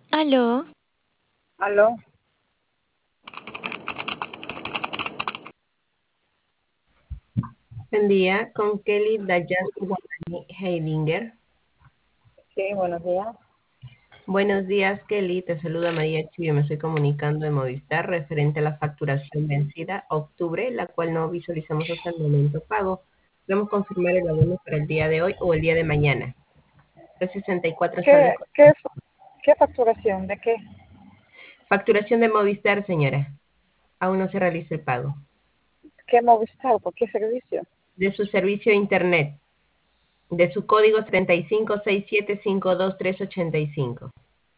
Aló, Aló, Buen día, con Kelly Dayas Guarani Heidinger. sí, buenos días. Buenos días, Kelly. Te saluda María Chivio. Me estoy comunicando de Movistar referente a la facturación vencida octubre, la cual no visualizamos hasta el momento pago. Podemos confirmar el abono para el día de hoy o el día de mañana. Es 64 ¿Qué, soles. qué, qué facturación? ¿De qué? Facturación de Movistar, señora. Aún no se realiza el pago. ¿Qué Movistar? ¿Por qué servicio? De su servicio de Internet. De su código 3567528385.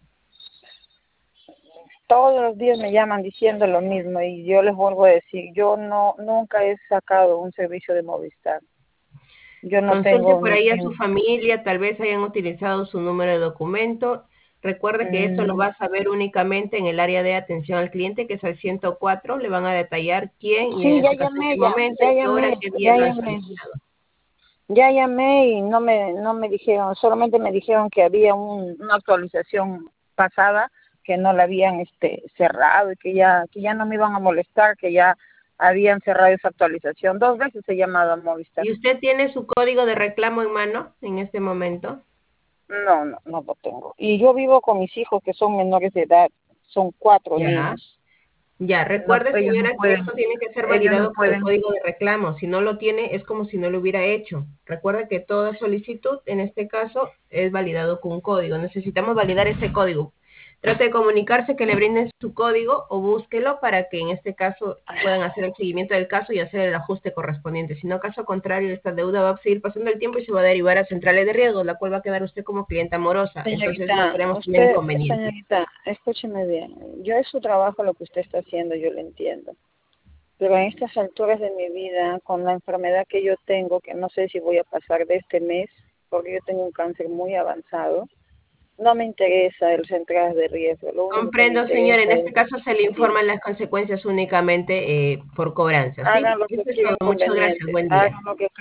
Todos los días me llaman diciendo lo mismo y yo les vuelvo a decir, yo nunca he sacado un servicio de Movistar. Yo no Consulte tengo por ahí a su familia, tal vez hayan utilizado su número de documento. Recuerde que esto lo mm, va a saber únicamente en el área de atención al cliente, que es al 104. Le van a detallar quién y en sí, ya este caso en llamé, qué momento, en qué hora, qué día ya lo han llamé, solicitado. ya llamé y no me dijeron, solamente me dijeron que había una actualización pasada que no la habían cerrado y que ya no me iban a molestar, que ya habían cerrado esa actualización. 2 veces he llamado a Movistar. ¿Y usted tiene su código de reclamo en mano en este momento? No lo tengo. Y yo vivo con mis hijos que son menores de edad, son 4 Ya. niños. Ya, No, recuerde, ellos no señora, que pueden, esto tiene que ser ellos no validado con el pueden. código de reclamo. Si no lo tiene, es como si no lo hubiera hecho. Recuerde que toda solicitud, en este caso, es validado con un código. Necesitamos validar ese código. Trate de comunicarse que le brinden su código o búsquelo para que en este caso puedan hacer el seguimiento del caso y hacer el ajuste correspondiente. Si no, caso contrario, esta deuda va a seguir pasando el tiempo y se va a derivar a centrales de riesgo, la cual va a quedar usted como clienta morosa. Entonces no queremos tener inconvenientes. Señorita, escúcheme bien. Yo es su trabajo lo que usted está haciendo, yo lo entiendo. Pero en estas alturas de mi vida, con la enfermedad que yo tengo, que no sé si voy a pasar de este mes, porque yo tengo un cáncer muy avanzado, no me interesa el central de riesgo. Lo único que me Comprendo, señor. En interesa este es caso se le sí, informan las consecuencias únicamente por cobranza, ¿sí? hagan lo que Eso es todo. crean Muchas gracias. conveniente, Buen día. hagan lo que